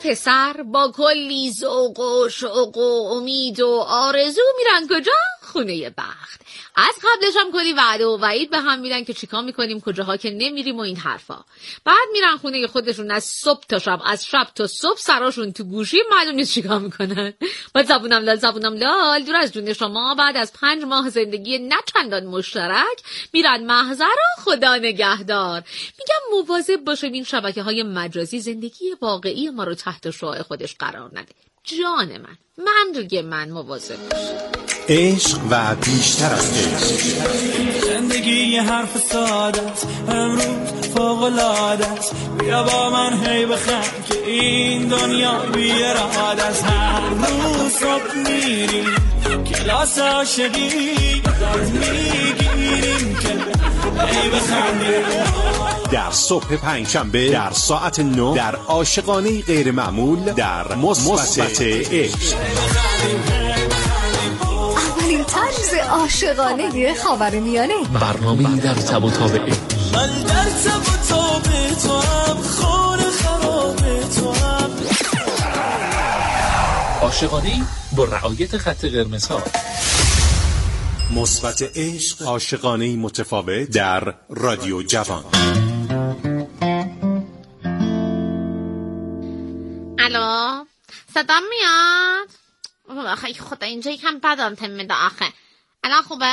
پسر با کلی ذوق و شوق و امید و آرزو میرن کجا؟ خونه بخت. از قبلش هم کلی وعده و وعید به هم میدن که چیکار میکنیم کجاها که نمیریم و این حرفا. بعد میرن خونه خودشون از صبح تا شب، از شب تا صبح سراشون تو گوشی، معلوم نیست چیکار میکنن. بعد زبونم لال دور از جون شما بعد از 5 ماه زندگی نه چندان مشترک میرن محضر و خدا نگهدار. میگم مواظب باشید این شبکه‌های مجازی زندگی واقعی ما رو تحت شعاع خودش قرار نده. جان من مواظب باش. عشق و بیشتر از عشق. زندگی یه حرف ساده است، امروز فوق‌العاده است. بیا با من هی بخند که این دنیا بی‌اراده است. هر روز صبح میریم کلاس عاشقی، یاد میگیریم که هی بخندیم. در صبح پنجشنبه در ساعت 9 در عاشقانه غیر معمول در مثبت عشق. اولین طرز عاشقانه خاورمیانه، برنامه‌ای در تب و تاب عشق. من در تب و تاب تو هم، خون خراب تو هم. عاشقانه‌ای با رعایت خط قرمزها. مثبت عشق، عاشقانه‌ای متفاوت در رادیو جوان. الو، صدا میاد؟ آخه خدا اینجا یکم بدم تم میده آخه. الان خوبه؟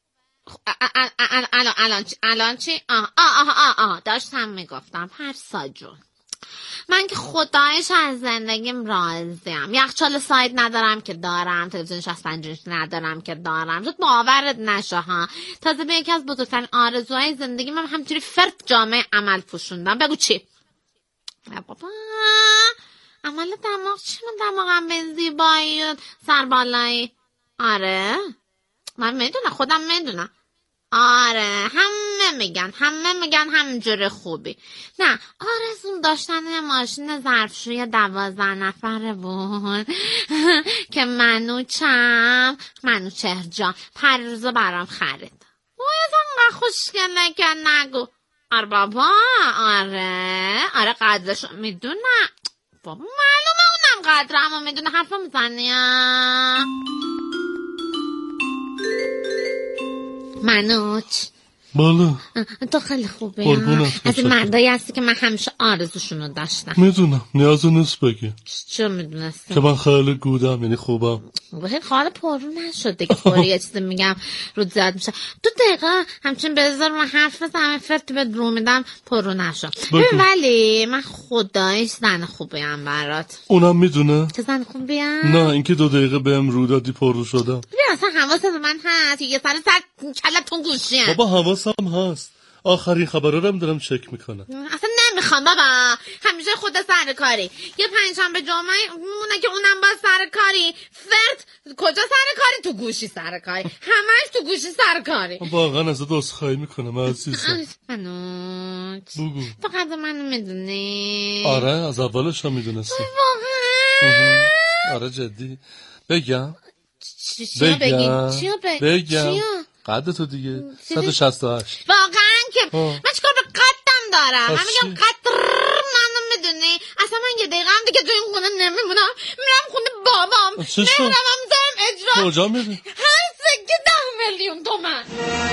الان چی؟ داشتم میگفتم پرسا جون، من که خدایش از زندگیم راضیم. یخچال سایت ندارم که دارم، تلویزیون 65 اینچ ندارم که دارم. زود باورت نشه ها، تازه به یکی از بزرگترین آرزوهای زندگی من همینجوری فرد جامعه عمل پوشوندم. بگو چی؟ بابا عمل دماغ چی؟ من دماغم به زیبایی سربالایی. آره من میدونم، خودم میدونم. آره همه میگن همینجوری خوبی. نه، آرزوم داشتن ماشین ظرفشوی 12 نفره بود که منوچم جان پریروزا برام خرید. وای از انقدر خوشگله که نگو. آره بابا، آره قدرشو میدونم بابا، معلومه اونم قدرمو میدونه. حرفو میزنیم منوچ. بالا تو خیلی خوبه. از این مردایی هستی که من همیشه آرزوشونو داشتم. میدونم، نیازی نیست بگی. چه میدونستی؟ که من خیلی گودم، یعنی خوبم. بخیر خاله پرو نشد دیگه. فوری یه چیزی میگم رو زد میشه. 2 دقیقه همچین بذار من حرف بزنم، فرد به درو میدم پرو نشد. ولی من خدایش زن خوبیم برات. اونم میدونه؟ چه زن خوبیم؟ نه اینکه 2 دقیقه بهم رو دادی پرو شدم. اصلا حواست به من هست؟ یه سر کلتون گوشیه. بابا حواسم هست. آخرین خبرها رو دارم چک میکنم. اصلا نمیخوام بابا، همیشه خود سر کاری. یه پنجشنبه جمعه مونه که اونم باز سر کاری. فرد کجا سر کاری؟ تو گوشی سر کاری. همش تو گوشی سر کاری. واقعا ازت عذرخواهی میکنم عزیزم. بگو. فقط منو میدونی؟ آره از اولش هم میدونستی. واقعا؟ آره جدی. بگم چیو؟ قد تو دیگه 168. واقعا که من چیکار به قدم دارم؟ من میگم قد منو میدونی؟ اصلا من یه دقیقه هم دیگه تو این خونه نمیمونم، میرم خونه بابام. نمیرم هم دارم اجرا. کجا میری؟ هر سکه 10 میلیون تومن.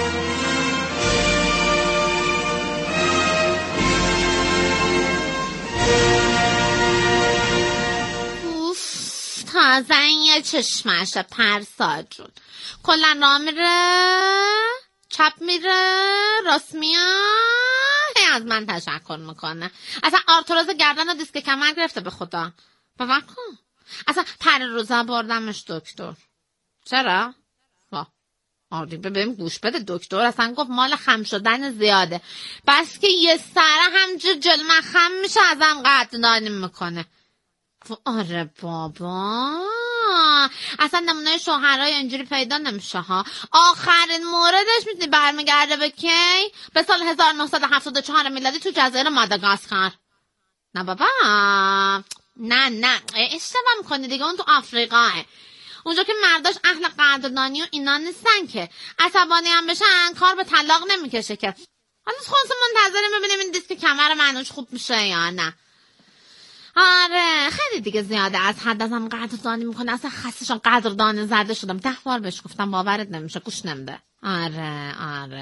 تازه این یه چشمشه پرسا جون. کلن راه میره، چپ میره، راست میاد، از من تشکر میکنه. اصلا آرتروز گردن و دیسک کمر گرفته به خدا. باور کن. اصلا پریروزا بردمش دکتر. چرا؟ آره ببین گوش بده، دکتر اصلا گفت مال خم شدن زیاده، بس که یه سره همجور جلو من خم میشه ازم قدردانی میکنه. آره بابا، اصلا نمونه شوهرای اینجوری پیدا نمیشه ها. آخرین موردش میتونی برمیگرده به کی؟ به سال 1974 میلادی تو جزایر ماداگاسکار. نه بابا، نه اشتباه میکنی دیگه، اون تو آفریقاه. اونجا که مرداش اهل قدردانی و اینا نیستن که عصبانی هم بشن کار به طلاق نمیکشه که. حالا خونسو منتظره ببینیم این دیسک کمر منوش خوب میشه یا نه. آره خیلی دیگه زیاده، از حد ازم قدردانی میکنه، اصلا خستشم قدردان زده شدم. 10 بار بهش گفتم باورت نمیشه، گوش نمیده. آره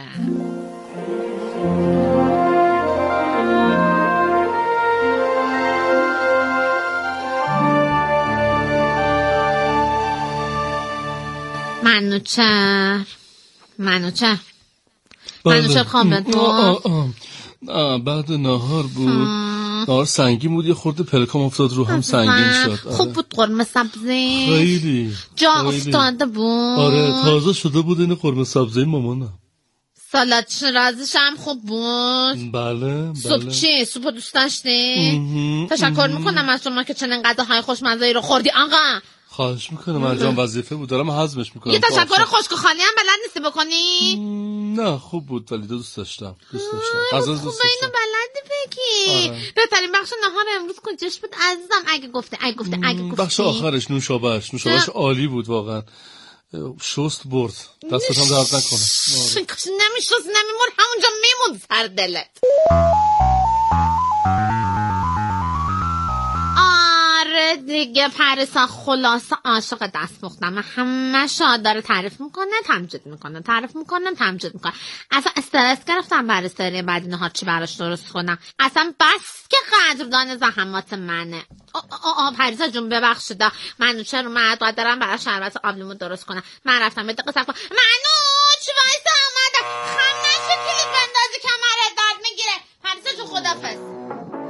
منوچر خوابت بود؟ بعد نهار بود. نهار سنگین بود، یه خورده پلکام افتاد رو هم سنگین شد. خوب بود قرمه سبزی؟ خیلی جا افتاده بود؟ آره تازه شده بود این قرمه سبزی مامانم. سالاد شیرازیش هم خوب بود؟ بله. سوپ چی؟ سوپو دوست داشتی؟ تشکر میکنم از شما که چنین غذاهای خوشمزه‌ای رو خوردی آقا. خواهش میکنم مرجان، وظیفه بود دارم هضمش میکنم. یه تشکر خشک و خالی هم بلد نیستی بکنی؟ نه خوب بود ولی دوست داشتم. غذا دوست داشتم. اینو بلدی بگی. بهترین بخش نهار امروز کجاش بود عزیزم؟ اگه گفتی بخش آخرش نوشابهش عالی بود واقعا. شست برد، دستت هم درد نکنه. کاش نمیشست نمیمون، همونجا میمون سر دلت. آره دیگه پریسا خلاصه عاشق دستپختم، همه شاد داره تعریف میکنه تمجید میکنه اصلا استرس گرفتم برای سری بعدی نهار چی براش درست کنم. اصلا بس که قدردان زحمات منه. پریسا جون ببخشید منوچه رو من دارم برای شربت آبلیمو درست کنم. من رفتم به دقیقه سرکن منوچ وایسا اومدم. خم نشو کلیپ بندازی کمرت درد میگیره. پریسا جون خدافظ.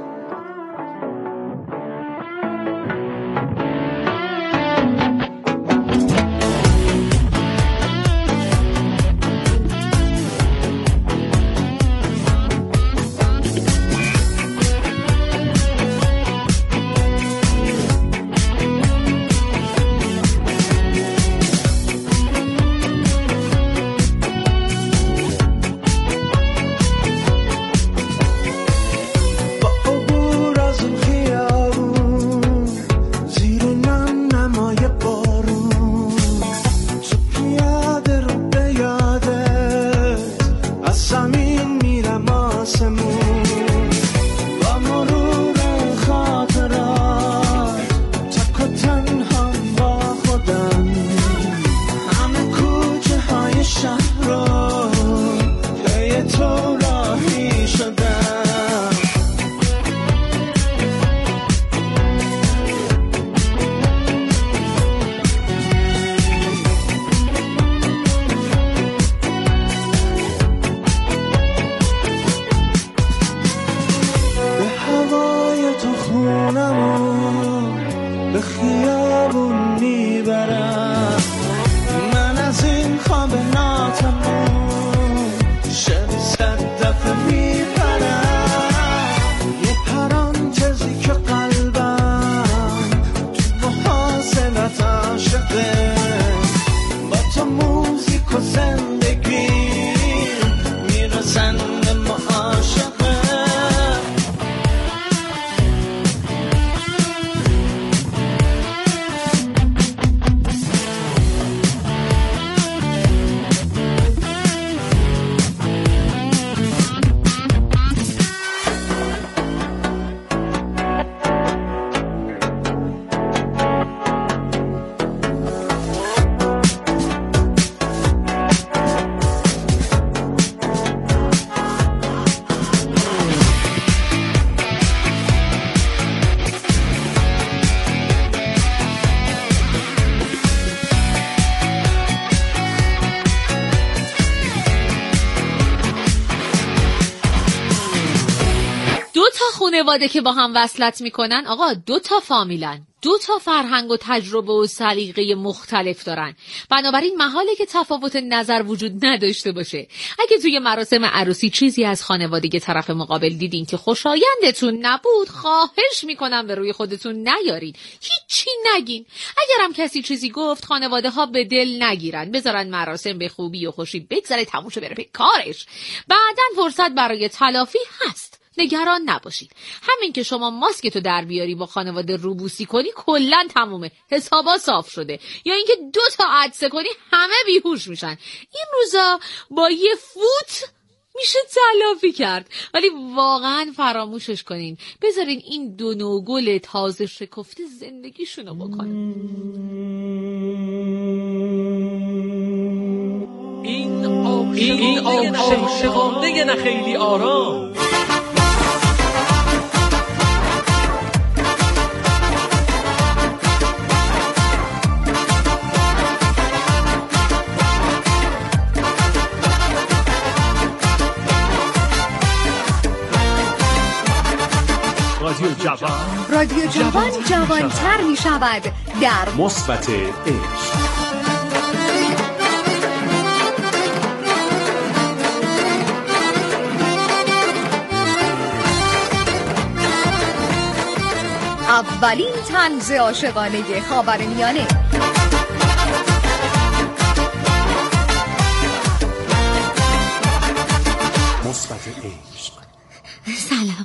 خانواده که با هم وصلت میکنن آقا 2 فامیلن، 2 فرهنگ و تجربه و سلیقه مختلف دارن. بنابراین محاله که تفاوت نظر وجود نداشته باشه. اگه توی مراسم عروسی چیزی از خانواده طرف مقابل دیدین که خوشایندتون نبود، خواهش میکنم به روی خودتون نیارین، هیچی نگین. اگرم کسی چیزی گفت خانواده ها به دل نگیرن، بذارن مراسم به خوبی و خوشی بگذره، تموم شه بره به کارش. بعدن فرصت برای تلافی هست، نگران نباشید. همین که شما ماسکتو در بیاری با خانواده روبوسی کنی کلا تمومه، حسابا صاف شده. یا اینکه 2 عدسه کنی همه بیهوش میشن. این روزا با یه فوت میشه تلافی کرد، ولی واقعا فراموشش کنین. بذارین این دو نوع گل تازه شکفته زندگیشونو بکنن. این عاشقانه نه خیلی آرام. رادیو جوان جوانتر می شود در مثبت عشق. اولین طنز عاشقانه خاورمیانه. مثبت عشق. سلام.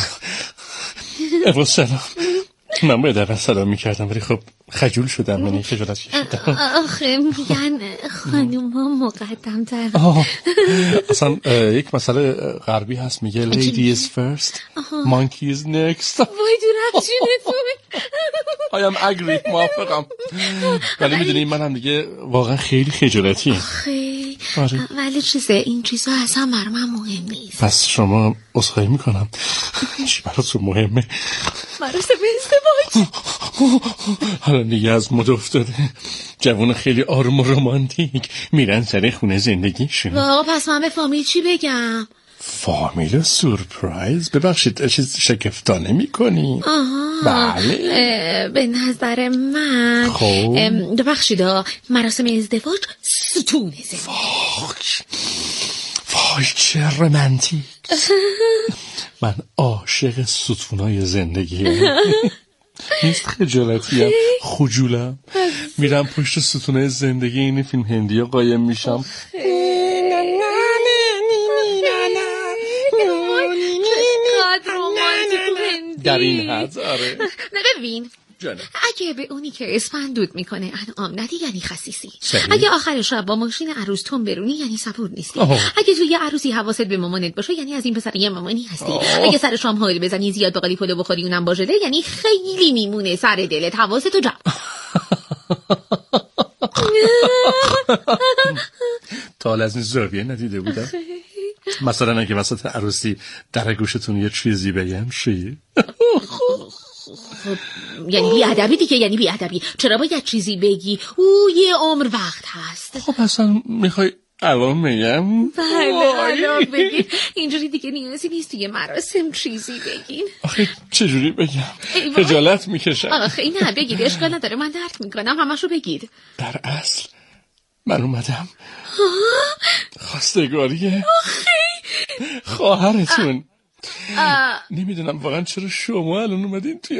سلام. من باید اول سلام میکردم ولی خب خجول شدم، من خجالت کشیدم. آخه میگن خانوم ها مقدم تر. اصلا یک مسئله غربی هست میگه lady is first monkey is next. وای دورم جونتون. I am agree، موافقم. ولی میدونی من هم دیگه واقعا خیلی خجالتیم. خیلی ولی این چیزا اصلا برای من مهم نیست. پس شما عذرخواهی میکنم. چی براتون مهمه؟ مراسم ازدواج. حالا دیگه از مد افتاده. جوان خیلی آروم و رمانتیک میرن سر خونه زندگیشون. واقعا پس من به فامیل چی بگم؟ فامیل سورپرایز؟ ببخشید چیز شگفتانه میکنی؟ بله. به نظر من ببخشید مراسم ازدواج ستون زندگی. وای چه رمانتیک. من عاشق ستونای زندگی نیست خجالتیم، خجولم. میرم پشت ستونای زندگی این فیلم هندی ها قایم میشم. در این حد. آره ببین جانم. اگه به اونی که اسفندود میکنه انعام ندی یعنی خسیسی. اگه آخر شب با ماشین عروس تون برونی یعنی صبور نیستی. اگه توی یه عروسی حواست به مامانت باشه یعنی از این پسر یه مامانی هستی. اگه سر شام حال بزنی زیاد باقالی پلو بخوری اونم با ژله یعنی خیلی میمونه سر دلت، حواستو جمع. تا حالا از این زاویه ندیده بودم. مثلا اگه وسط عروسی در گوشتون یه چیزی بگم چی؟ یعنی بی‌ادبی دیگه، یعنی بی‌ادبی. چرا باید چیزی بگی؟ یه عمر وقت هست. خب اصلا میخوای الان میگم؟ بله الان بگید. اینجوری دیگه نیازی نیست توی مراسم چیزی بگین. آخه چجوری بگم؟ خجالت میکشم. آخه نه بگید، اشکال نداره، من درک میکنم، همشو بگید. در اصل من اومدم خواستگاری خواهرتون. نمیدونم واقعا چرا شما الان اومدین توی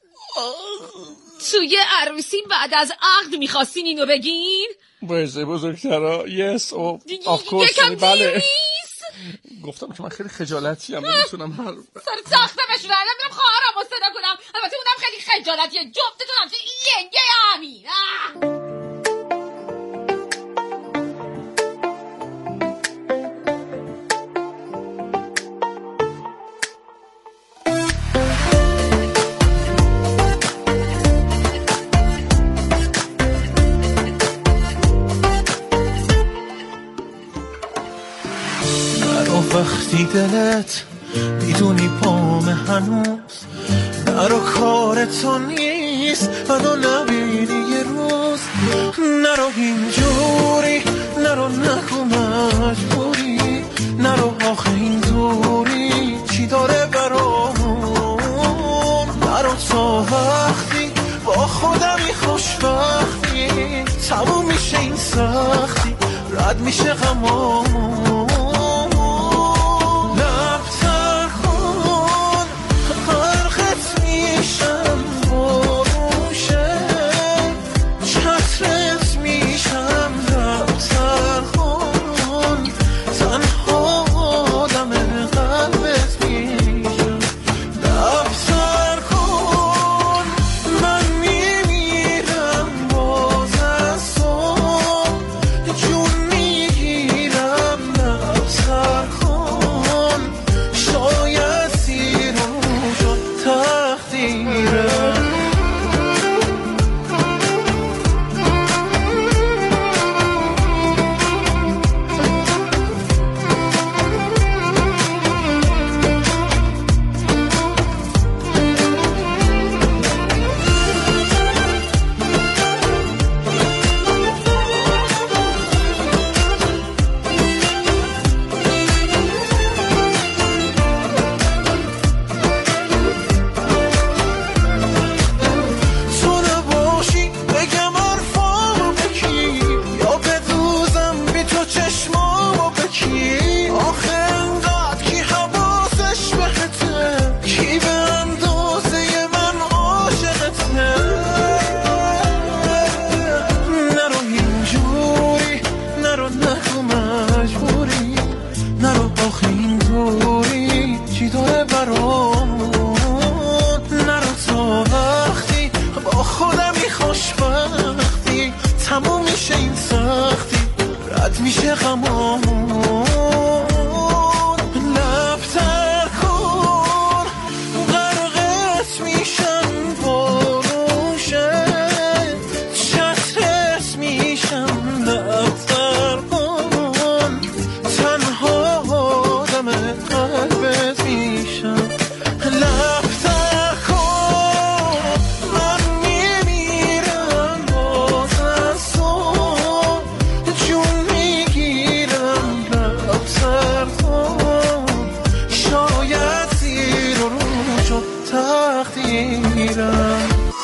توی عروسی بعد از عقد میخواستین اینو بگین؟ باشه بزرگترا یس او آف کورس. بله گفتم که من خیلی خجالتیم، نمیتونم هر سر تختم بشورم، نمیدونم خواهرم رو صدا کنم. البته اونم خیلی خجالتیه، جفتتون هم لنگه همین. وقتی دلت میدونی پام هنوز نرو کارتو نیست منو نبینی یه روز، نرو اینجوری، نرو نکو مجبوری، نرو آخه این دوری چی داره برامون، نرو تا وقتی با خودمی خوشبختی تموم میشه این سختی رد میشه غمامون.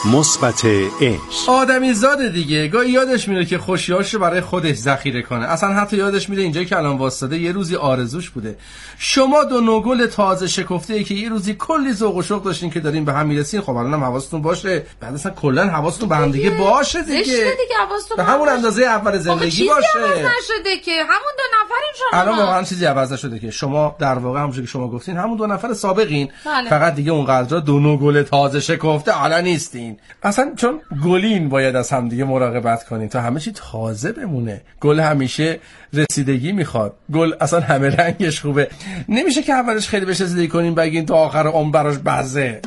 مثبت عشق. آدمی زاده دیگه، گاهی یادش میره که خوشیاشو برای خودش ذخیره کنه. اصلا حتی یادش میره اینجا که الان واسطه یه روزی آرزوش بوده. شما دو نوگل تازه شکفته‌ای که یه روزی کلی ذوق و شوق داشتین که دارین به هم میرسین، خب الانم حواستون باشه. بعد اصلا کلا حواستون به هم دیگه باشه دیگه. به همون اندازه اول زندگی باشه. چیزی عوض نشده که همون دو نفرین شما. الان واقعا چیزی عوض نشده که شما در واقع همونجوری که شما گفتین همون دو نفر سابقین. بله. فقط دیگه اونقدر دو نوگل تازه شکفته حالا نیستین. اصلا چون گلین باید از هم دیگه مراقبت کنین تا همه چی تازه بمونه. گل همیشه رسیدگی میخواد. گل اصلا همه رنگش خوبه. نمیشه که اولش خیلی بهش رسیدگی کنین بگین تا آخر عمر براش بزه.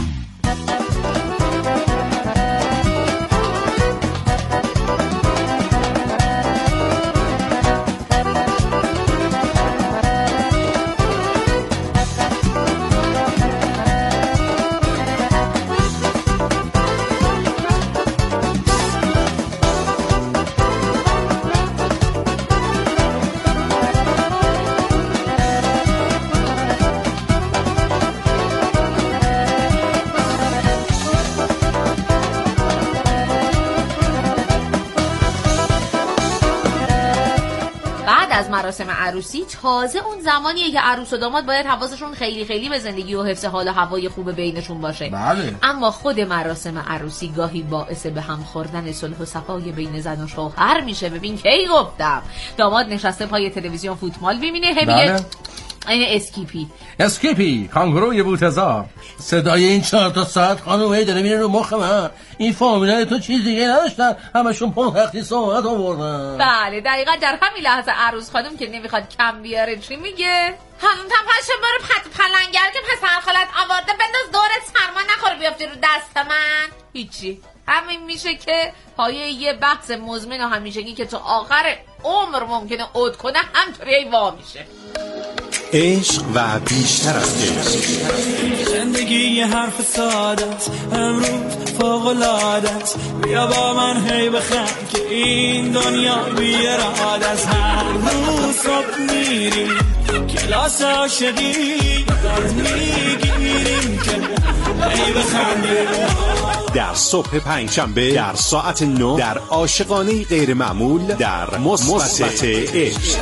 مراسم عروسی تازه اون زمانیه که عروس و داماد باید حواسشون خیلی خیلی به زندگی و حفظ حال و هوای خوب بینشون باشه. بله. اما خود مراسم عروسی گاهی باعث به هم خوردن صلح و صفای بین زن و شوهر میشه. ببین کی گفتم داماد نشسته پای تلویزیون فوتبال میبینه میگه این اسکیپی کانگروی بوتزار. صدای این 4 تا ساعت خانومه داره میره رو مخ من. این فامیلای تو چیز دیگه نداشتن، همشون پنهختی صحبت آوردن. بله دقیقا در همین لحظه عروس خانم که نمیخواد کم بیاره چی میگه؟ خانم تا پاشه برو پلنگر که پسر خالت آورده بنداز دورت سرما نخوره بیافتی رو دست من. هیچی، همین میشه که پایه یه بحث مزمن و همیشگی که تو آخر عمر ممکنه عود کنه همطوری وا میشه. عشق و بیشتر از عشق. زندگی یه حرف ساده است، امروز فوق‌العاده است. بیا با من هی بخند که این دنیا بی‌اراده است. هر روز صبح میریم کلاس عاشقی، دارد میگیریم که هی بخندیم. در صبح پنجشنبه در ساعت 9 در عاشقانه غیر معمول در مثبت عشق.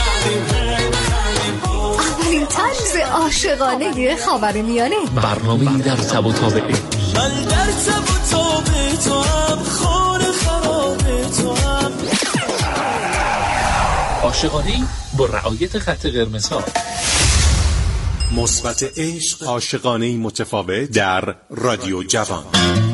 اولین طنز عاشقانه خاورمیانه، برنامه‌ای در تب و تاب عشق. من در تب و تاب تو هم، خانه خراب تو هم. عاشقانه‌ای با رعایت خط قرمزها. مثبت عشق، عاشقانه متفاوت در رادیو جوان.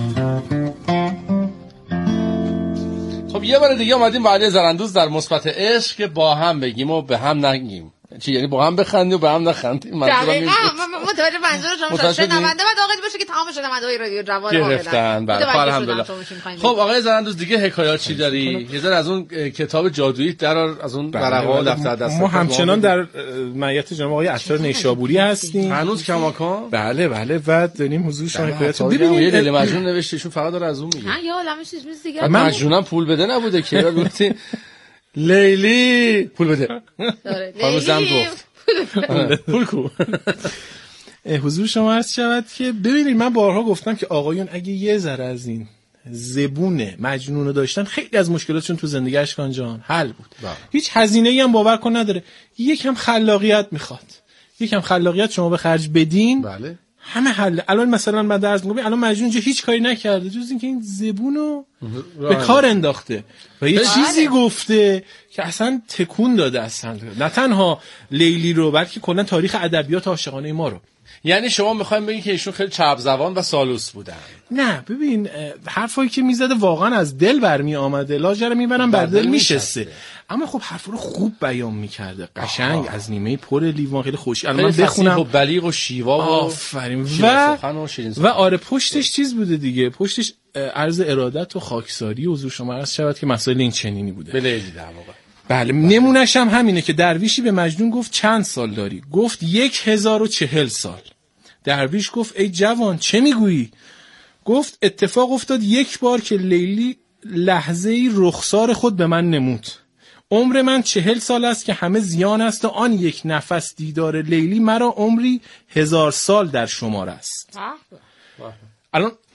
خب یه بار دیگه اومدیم با علی زرندوز در مثبت عشق که با هم بگیم و به هم نگیم. چی یعنی با هم بخندیم و به هم نخندیم؟ دقیقاً متوجه منظور شما شنونده بعد آقای باشه که تمام شنونده‌های رادیو جوان گرفتن. بله الحمدلله. خب آقای زرندوز دیگه حکایات چی داری؟ یه ذره از اون کتاب جادویی درار، از اون ورقه‌ها دفتر دست. ما همچنان در معیت جناب آقای عطار نیشابوری هستیم. هنوز کماکان؟ بله بعد داریم حضور شما حکایات. ببینید یه دل مجنون نوشتهشون فقط داره از اون میگه. نه یا عالمش چیز دیگه. مجنونم پول بده نبوده که گفتی لیلی پول بده. خانم زن گفت پول کو. حضور شما عرض شود که ببینید من بارها گفتم که آقایون اگه یه ذره از این زبون مجنونو داشتن خیلی از مشکلاتشون تو زندگی اشکان جان حل بود. هیچ هزینه‌ای هم باور کن نداره. یکم خلاقیت میخواد. یکم خلاقیت شما به خرج بدین. بله. همه حل. الان مثلا من درس میگم الان مجنون هیچ کاری نکرده جز اینکه این زبونو به کار انداخته و یه چیزی گفته که اصلا تکون داده اصلا نه تنها لیلی رو بلکه کلا تاریخ ادبیات عاشقانه ما رو. یعنی شما میخوایم بگین که ایشون خیلی چرب زبان و سالوس بودن؟ نه ببین حرفایی که میزده واقعا از دل برمی آمده، لاجر میبرم بر دل میشسته، اما خب حرفا رو خوب بیان میکرده قشنگ. از نیمه پر لیوان خیلی خوشی. الان من بخونم بلیغ و شیوا و آفرین و آره پشتش چیز بوده دیگه، پشتش عرض ارادت و خاکساری حضور شما عرض شود که مسائل این چنینی بوده. بله در واقع بله نمونهش هم همینه که درویشی به مجنون گفت چند سال داری؟ گفت 1040 سال. درویش گفت ای جوان چه میگویی؟ گفت اتفاق افتاد یک بار که لیلی لحظه‌ای رخسار خود به من نمود. عمر من 40 سال است که همه زیان است و آن یک نفس دیدار لیلی مرا عمری 1000 سال در شمار است. الان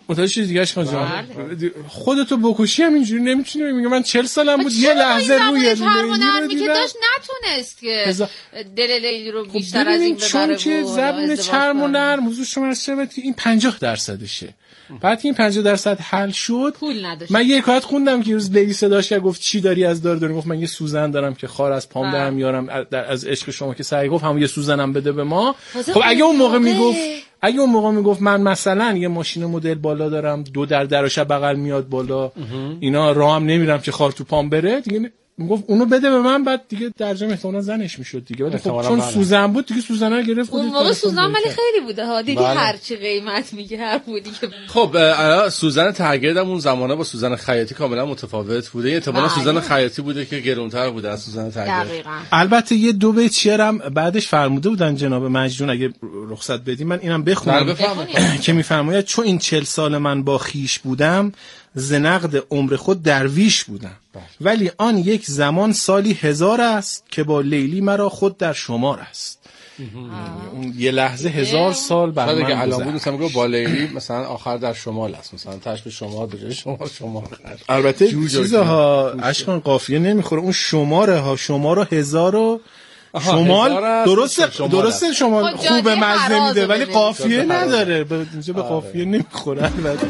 متوجه چیز دیگه اشکان جان خودتو بکشی هم اینجوری نمیتونی. میگه من 40 سالم بود یه لحظه روی لیلی که داشت نتونست که دل لیلی رو بیشتر از این ببره بود. چون که زبون چرم و نرم حضور شما رسید که این 50%شه. بعد که این 50% حل شد پول نداشت. من یه حکایت خوندم که روز لیلی صداش کرد گفت چی داری از دار داری؟ گفت من یه سوزن دارم که خار از پام در میارم از عشق شما که سعی گفت همون یه سوزنم بده به ما. خب اگه اون موقع میگفت من مثلا یه ماشین مدل بالا دارم 2 درش بغل میاد بالا اینا راهم نمیرم که خار تو پام بره دیگه میگفت اونو بده به من بعد دیگه درجه احتمالاً زنش میشد دیگه. ولی خب چون سوزن بود دیگه سوزن رو گرفت. اون موقع سوزن ولی خیلی بوده ها دیگه هر چی قیمت میگه هر بودی که خب سوزن ترگردم اون زمانه با سوزن خیاطی کاملا متفاوت بوده. احتمالاً سوزن خیاطی بوده که گرونتر بوده از سوزن ترگرد. البته یه 2 بیت شعرم بعدش فرموده بودن جناب مجنون اگه رخصت بدی من اینم بخونم که میفرماید چون این 40 سال من با خیش بودم ز نقد عمر خود درویش بودم ولی آن یک زمان سالی 1000 است که با لیلی مرا خود در شمار است. اون یه لحظه 1000 سال برای من الان بود مثلا با لیلی مثلا آخر در شمال است مثلا تاش به شما بجای شما البته چیزها اشکان قافیه نمیخوره اون شماره ها شماره 1000 و شمال درسته شما خوب مزه میده ولی قافیه نداره اینجا به قافیه نمیخوره. البته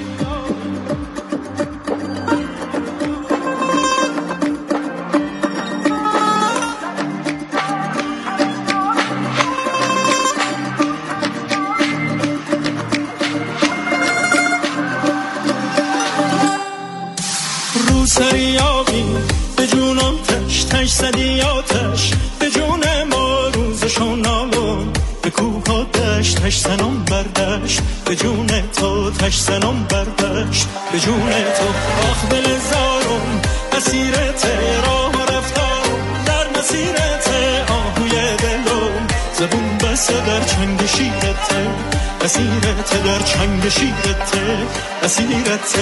سریابی به جونم تش زدی آتش به جون ما روزشون نالون به کوه ها دشت سنم بردشت به جون تو تش سنم بردشت به جون تو آخ دل زارم اسیرت راه رفتارم در مسیرت آهوی دلم زبون بسته در چنگ شیرت اسیرت در چنگ شیرت اسیرت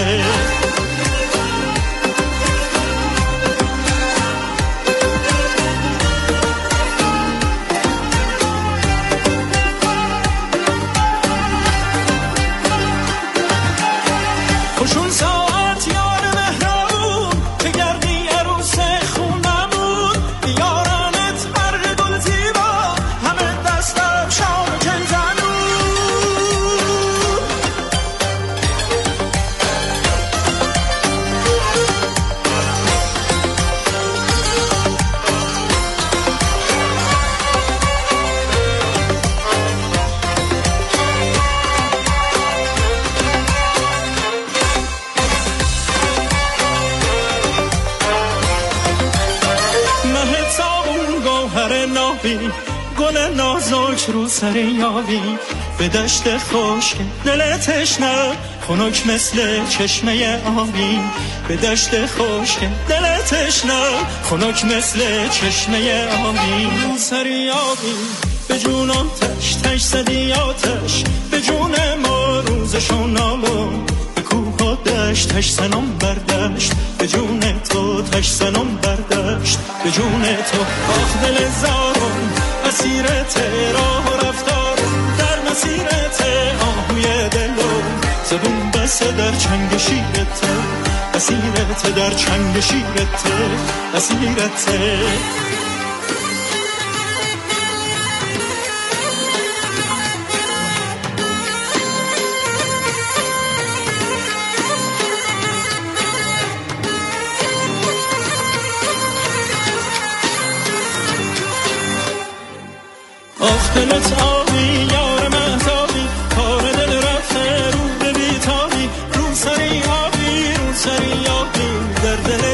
گل نازک رو سر یابی به دشت خشک دل تشنه خنک مثل چشمه آبی به دشت خشک دل تشنه خنک مثل چشمه آبی رو سر یابی به جونم تش زدی آتش به جون ما روزشون نالون به کوه ها دشت سنم بردشت به جون تو تش سنم بردشت به جون تو آخ دل زارم مسیرت راه رفتار در مسیرت آهوی دلم زبون بسته در چنگ شیرت اسیرت در چنگ شیرت اسیرت دلت آبی یار مهتابی کار دل رفته رو به بیتابی رو سری آبی در دل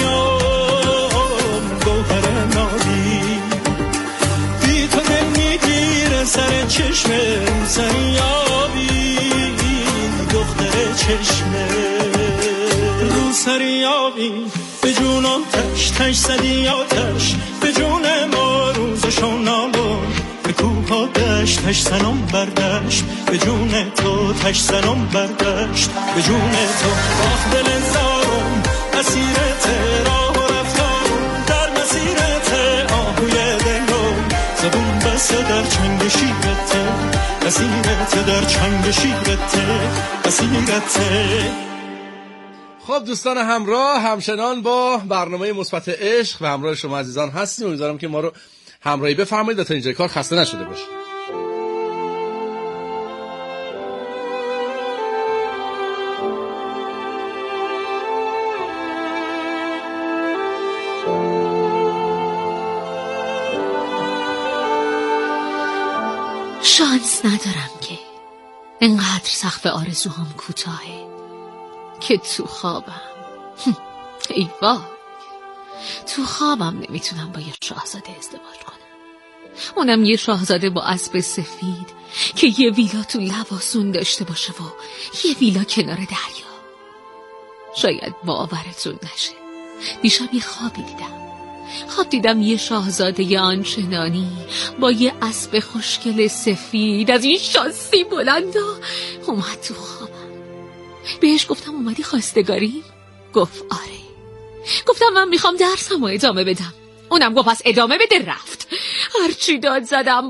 دریام گوهر نابی بی تو دل میگیره سر چشمه رو سری آبی دختر چشمه رو سری آبی به جونم تش زدی آتش به جون ما روزشون نالون به کوه ها دشت سنم بردشت به جون تو تش سنم بردشت به جون تو آخ دل زارم اسیرت راه رفتارم در مسیرت آهوی دلم زبون دست در چنگ شیرته، اسیرته در چنگ شیرته، اسیرته. خب دوستان همراه، همچنان با برنامه مثبت عشق و همراه شما عزیزان هستیم. امیدوارم که ما رو همراهی بفرمایید و تا اینجای کار خسته نشده باشید. شانس ندارم که انقدر سقف آرزوهام کوتاهه که تو خوابم ای وای، تو خوابم نمیتونم با یه شاهزاده ازدواج کنم، اونم یه شاهزاده با اسب سفید که یه ویلا تو لواسون داشته باشه و یه ویلا کنار دریا. شاید باورتون نشه، دیشب یه خواب دیدم یه شاهزاده آنچنانی با یه اسب خوشگل سفید از این شاسی بلندا اومد تو خوابم. بهش گفتم اومدی خواستگاری؟ گفت آره. گفتم من میخوام درسمو ادامه بدم. اونم گفت پس ادامه بده. رفت. هرچی داد زدم